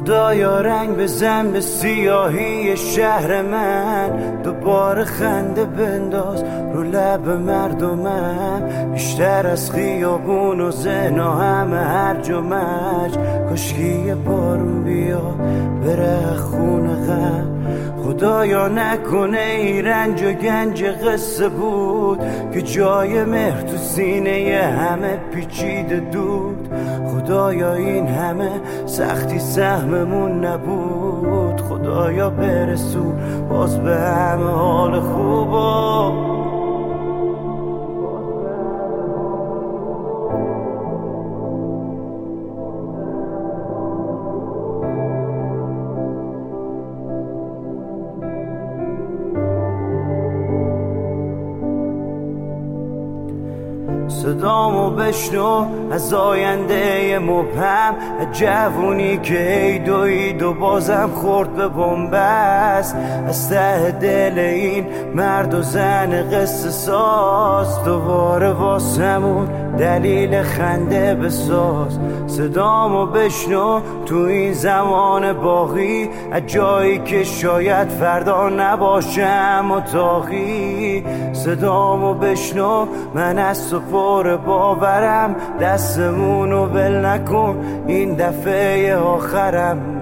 خدایا رنگ بزن به سیاهی شهر من، دوباره خنده بنداز رو لب مردمم، بیشتر از خیابون و زنا همه هرج و مرج. کاشکی بارون بیا بره خونه غم، خدایا نکنه این رنج و گنج قصه بود که جای مهر تو سینه همه پیچیده دود. خدایا این همه سختی سهممون نبود، خدایا برسون باز به همه حال خوبا. صدامو بشنو از آینده مبهم، جوونی که عید و بازم خورد به بنبست. از ته دل این مرد و زن قصه ساز، دوباره واسمون دلیل خنده بساز. صدامو بشنو تو این زمان باقی، از جایی که شاید فردا نباشم متاقی. صدامو بشنو من از تو پر باورم، دستمونو ول نکن این دفعه آخرم.